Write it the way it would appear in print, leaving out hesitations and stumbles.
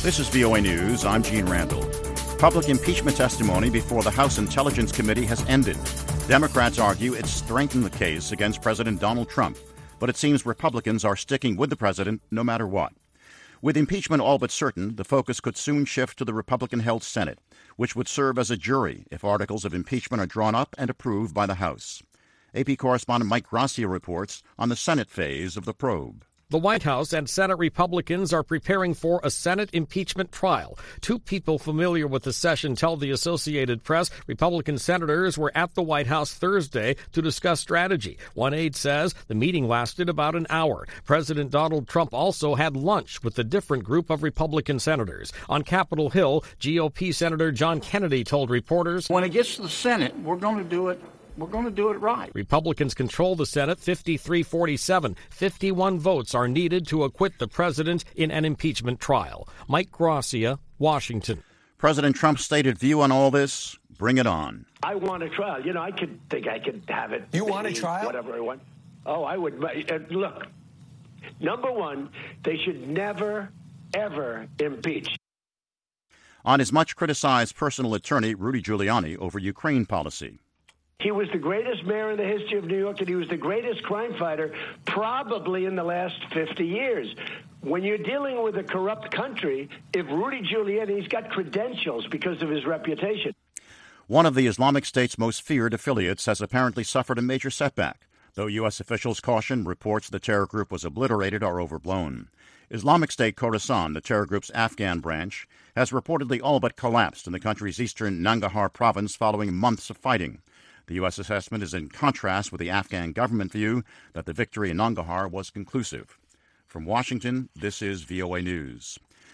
This is VOA News. I'm Gene Randall. Public impeachment testimony before the House Intelligence Committee has ended. Democrats argue it's strengthened the case against President Donald Trump, but it seems Republicans are sticking with the president no matter what. With impeachment all but certain, the focus could soon shift to the Republican-held Senate, which would serve as a jury if articles of impeachment are drawn up and approved by the House. AP correspondent Mike Gracia reports on the Senate phase of the probe. The White House and Senate Republicans are preparing for a Senate impeachment trial. Two people familiar with the session tell the Associated Press Republican senators were at the White House Thursday to discuss strategy. One aide says the meeting lasted about an hour. President Donald Trump also had lunch with a different group of Republican senators. On Capitol Hill, GOP Senator John Kennedy told reporters, "When it gets to the Senate, we're going to do it. We're going to do it right." Republicans control the Senate 53-47. 51 votes are needed to acquit the president in an impeachment trial. Mike Gracia, Washington. President Trump's stated view on all this? Bring it on. I want a trial. I could have it. You want a trial? Whatever I want. Oh, I would. Look, number one, they should never, ever impeach. On his much-criticized personal attorney, Rudy Giuliani, over Ukraine policy. He was the greatest mayor in the history of New York, and he was the greatest crime fighter probably in the last 50 years. When you're dealing with a corrupt country, if Rudy Giuliani's got credentials because of his reputation. One of the Islamic State's most feared affiliates has apparently suffered a major setback, though U.S. officials caution reports the terror group was obliterated are overblown. Islamic State Khorasan, the terror group's Afghan branch, has reportedly all but collapsed in the country's eastern Nangarhar province following months of fighting. The U.S. assessment is in contrast with the Afghan government view that the victory in Nangarhar was conclusive. From Washington, this is VOA News.